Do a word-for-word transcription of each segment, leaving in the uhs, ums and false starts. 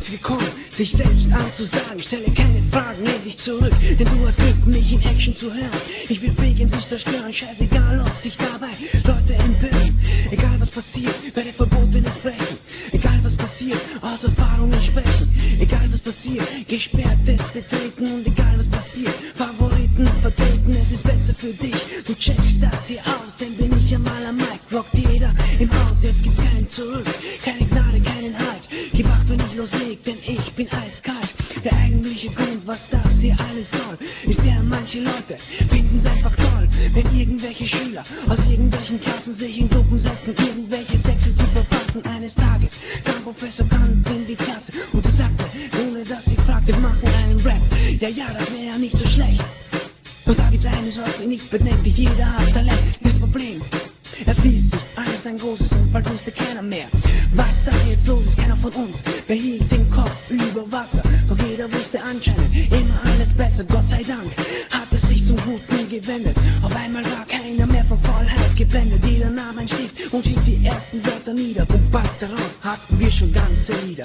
gekommen, sich selbst anzusagen. Stelle keine Fragen, lehn dich zurück, denn du hast Glück, mich in Action zu hören. Ich will fegen, sich zerstören, scheißegal, ob sich dabei Leute empören. Egal was passiert, werde Verbotenes brechen. Egal was passiert, aus Erfahrungen sprechen. Egal was passiert, gesperrtes betreten. Und egal was passiert, Favoriten vertreten. Es ist besser für dich, du checkst das hier aus, denn bin ich einmal am Mic, rockt jeder im Haus. Jetzt gibt's keinen Zurück, keine Gnade, keinen Halt. Gib acht, wenn ich losleg, denn ich bin eiskalt. Der eigentliche Grund, was das hier alles soll, ist der, manche Leute finden's einfach toll, wenn irgendwelche Schüler aus irgendwelchen Klassen sich in Gruppen setzen, irgendwelche Texte zu verfassen. Eines Tages kam Professor Kant in die Klasse und sie sagte, ohne dass sie fragte, machen einen Rap. Ja, ja, das wäre ja nicht so schlecht. Und da gibt's eines, was sie nicht benennt, jeder hat Talent. Das Problem, er fließt sich, alles ein großes und bald wusste keiner mehr, was da jetzt los ist. Keiner von uns behielt den Kopf über Wasser, doch jeder wusste anscheinend immer alles besser. Gott sei Dank hat es sich zum Guten gewendet. Auf einmal war keiner mehr von Vollheit geblendet. Jeder nahm einen Stift und schrieb die ersten Wörter nieder. Und bald darauf hatten wir schon ganze Lieder.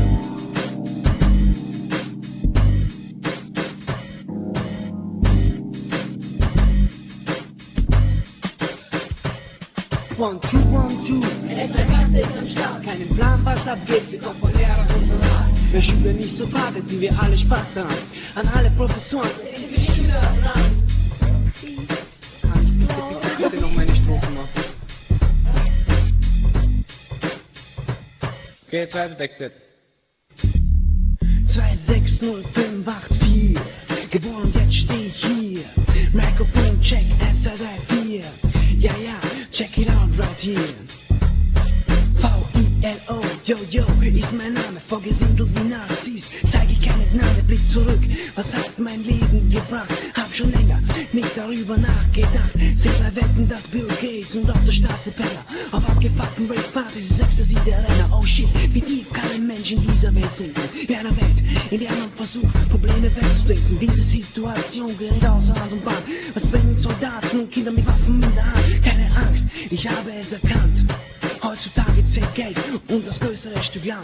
One, two, one, two. Etwa ganz ist am Start. Keinen Plan, was abgeht, wir kommen von Lehrer und so Rat. Wer Schüler nicht so wartet, wir alle Spaß daran. An alle Professoren. Sind wir Schüler dran? Kann ich bitte, bitte, bitte noch meine Strophe machen? Okay, zweiter Text jetzt. zwei sechs null fünf acht vier. Geboren und jetzt steh ich hier. Mikrofon check, eins, zwei, drei, vier. Ja, ja, check it out right here. V I L O, yo, yo, ist mein Name. Vorgesindelt wie Nazis, zeig ich keine Gnade. Blick zurück, was hat mein Leben gebracht? Hab schon länger nicht darüber nachgedacht. Selber wetten, dass Bill Gates und auf der Straße Penner auf abgefuckten Rave-Partys ist Ecstasy der Renner. Oh shit, wie tief kann ein Mensch in dieser Welt sinken? In einer Welt, in der man versucht, Probleme wegzudenken. Diese Situation gerät außer Hand und Bahn. Was bringen Soldaten und Kinder mit Waffen in der Hand? Keine Angst, ich habe es erkannt. Heutzutage zählt Geld und das größere Stück Land.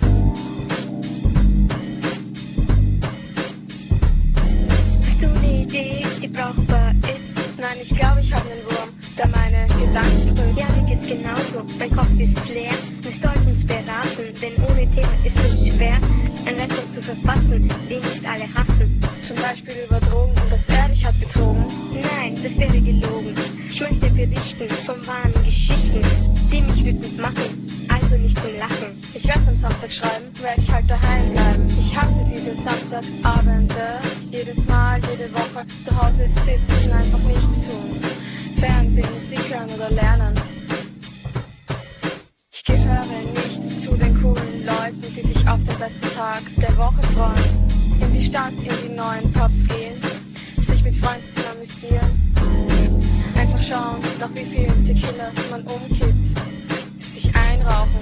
Hast du eine Idee, die brauchbar ist? Nein, ich glaube, ich habe einen Wurm, da meine Gedanken sprühen. Ja, mir geht's genauso, mein Kopf ist leer. Wir sollten uns beraten, denn ohne Thema ist es schwer, ein Rap zu verfassen, den nicht alle hassen. Zum Beispiel über Drogen und das Ehrlich hat betrogen. Nein, das wäre gelogen. Ich möchte berichten von wahren Geschichten, die mich wütend machen, also nicht zum Lachen. Ich werde am Samstag schreiben, werde ich halt daheim bleiben. Ich hasse diese Samstagabende, jedes Mal, jede Woche zu Hause sitzen, einfach nichts tun. Fernsehen, Musik hören oder lernen. Ich gehöre nicht zu den coolen Leuten, die sich auf den besten Tag der Woche freuen. In die Stadt, in die neuen Pubs gehen, sich mit Freunden amüsieren. Einfach schauen, nach wie vielen Tequilas man umkippt, sich einrauchen.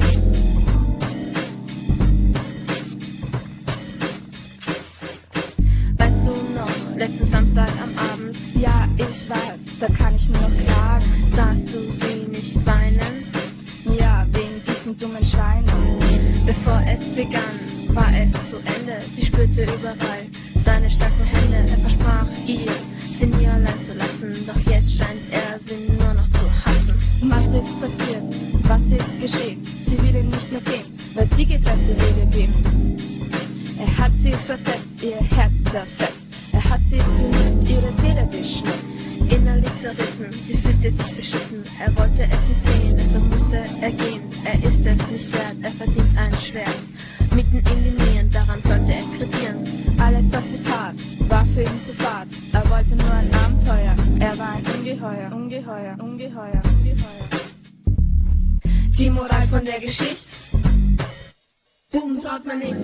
Weißt du noch, letzten Samstag am Abend, ja ich weiß, da kann ich nur noch klagen. Sahst du sie nicht weinen? Ja, wegen diesen dummen Schweinen. Bevor es begann, war es zu Ende. Sie spürte überall seine starken Hände. Er versprach ihr, sie nie allein zu lassen. Doch jetzt scheint er sie nur noch zu hassen. Was ist passiert? Was ist geschehen? Sie will ihn nicht mehr sehen, weil sie getrennte Wege gehen. Er hat sie versetzt, ihr Herz zerfetzt. Er hat sie vermisst, ihre Seele beschnitzt. Innerlich zerrissen, sie fühlte sich beschissen. Er wollte es nicht sehen, deshalb musste er gehen. Er ist es nicht wert, er verdient ein Schwert. Mitten in die Nähen, daran sollte er kredieren. Alles, was sie tat, war für ihn zu fad. Er wollte nur ein Abenteuer, er war ein Ungeheuer, Ungeheuer, Ungeheuer, Ungeheuer. Die Moral von der Geschichte: Buben traut man nicht.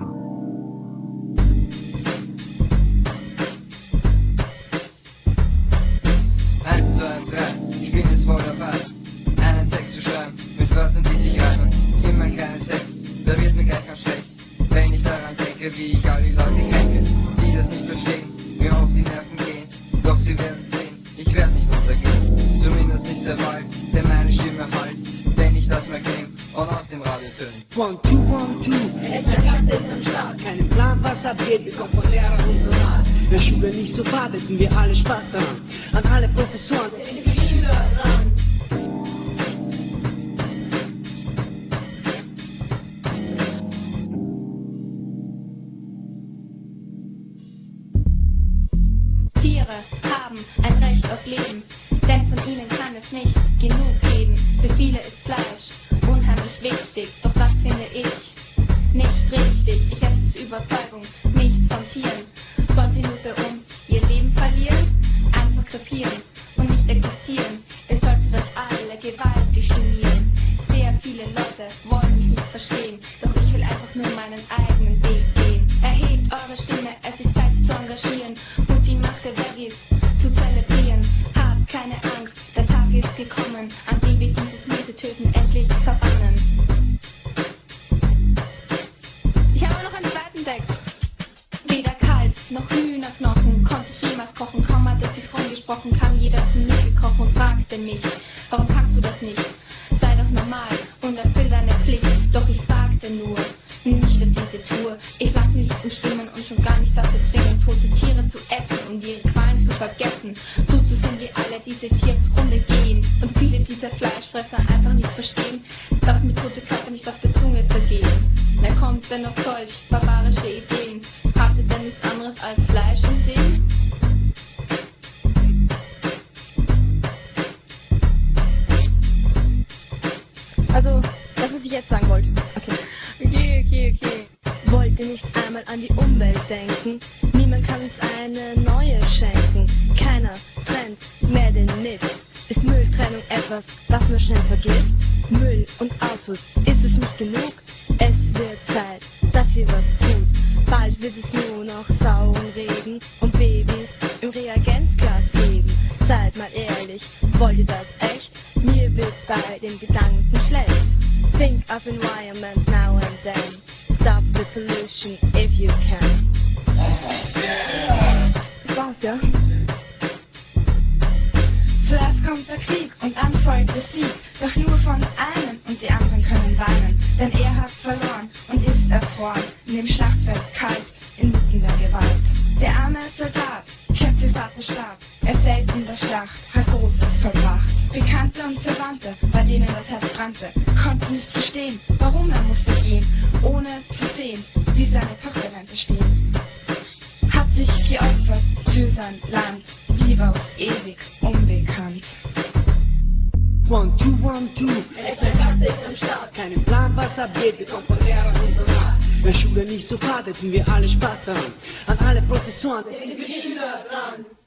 Eins, zwei, drei, ich bin jetzt voll dabei. Einen Text zu schreiben, mit Wörtern, die sich reimen. Immer ein kleines Text, da wird mir gleich ganz schlecht. Wenn ich daran denke, wie ich all die Leute kränke, die das nicht verstehen, mir auf die Nerven gehen. Doch sie werden sehen, ich werde nicht untergehen. Zumindest nicht sehr bald, denn meine Stimme halt. Denn ich lass mein Game und aus dem Radio tönen. One, two, one, two. Etwa ganz abgeht, bekommt von Lehrer unsere Rat. Wenn Schule nicht so war, hätten wir alle Spaß daran. An alle Professoren, sind die Kinder dran. Tiere haben ein Recht auf Leben, denn von ihnen kann es nicht genug geben. Für viele ist Fleisch unheimlich wichtig, doch das finde ich nicht richtig. Ich hätte es Überzeugung, nicht von Tieren. Sollen sie nur für uns ihr Leben verlieren? Einfach krepieren und nicht existieren. Es sollte durch alle Gewalt geschehen. Sehr viele Leute wollen mich nicht verstehen, doch ich will einfach nur meinen eigenen Weg gehen. Erhebt eure Stimme, es ist Zeit zu engagieren und die Macht der Veggies zu zelebrieren. Habt keine Angst, der Tag ist gekommen, an dem wir dieses miese Töten endlich verbannen. Ich habe noch einen zweiten Text. Weder Kalb noch Hühnerknochen konnte ich jemals kochen. Kaum hatte ich rumgesprochen, kam jeder zu mir gekrochen und fragte mich, warum kannst du das nicht? Sei doch normal und erfüll deine Pflicht. Doch ich sagte nur, nicht auf diese Tour. Ich lass mich nicht umstimmen und schon gar nicht dazu zwingen, tote Tiere zu essen und ihre Qualen zu vergessen. Zuzusehen, wie alle diese Tiere zugrunde gehen und viele dieser Fleischfresser einfach nicht verstehen, dass mir tote Körper nicht auf der Zunge zergehen. Wer kommt denn auf solch barbarische Ideen? Habt ihr denn nichts anderes als Fleisch im Sinn? Also, das, was ich jetzt sagen wollte. Okay. Okay, okay, okay. Wollt ihr nicht einmal an die Umwelt denken? Niemand kann uns eine neue schenken. Keiner trennt mehr den Mist. Ist Mülltrennung etwas, was man schnell vergisst? Müll und Ausschuss, ist es nicht genug? Es wird Zeit, dass ihr was tut. Bald wird es nur noch sauren Regen und Babys im Reagenzglas geben. Seid mal ehrlich, wollt ihr das echt? Mir wird bei den Gedanken schlecht. Think of environment now and then. Stop the pollution if you can. Das war's, ja? Zuerst kommt der Krieg und dann folgt der Sieg. Doch nur von einem und die anderen können weinen. Denn er hat verloren und ist erfroren. In dem Schlachtfeld kalt, inmitten der Gewalt. Der arme Soldat kämpft für Vaterstab. Er fällt in der Schlacht, hat Großes vollbracht. Bekannte und Verwandte, bei denen das Herz brannte, konnten nicht verstehen, warum er musste gehen, ohne zu sehen, wie seine Tochter dahinter stehen. Hat sich geopfert für sein Land, lieber ewig unbekannt. One, two, one, two. Elektrikante ist am Start. Keinen Plan, was abgeht, bekommt von Lehrer unsere Rat. Wenn Schule nicht so war, hätten wir alle Spaß daran. An alle Professoren, sind die Kinder dran.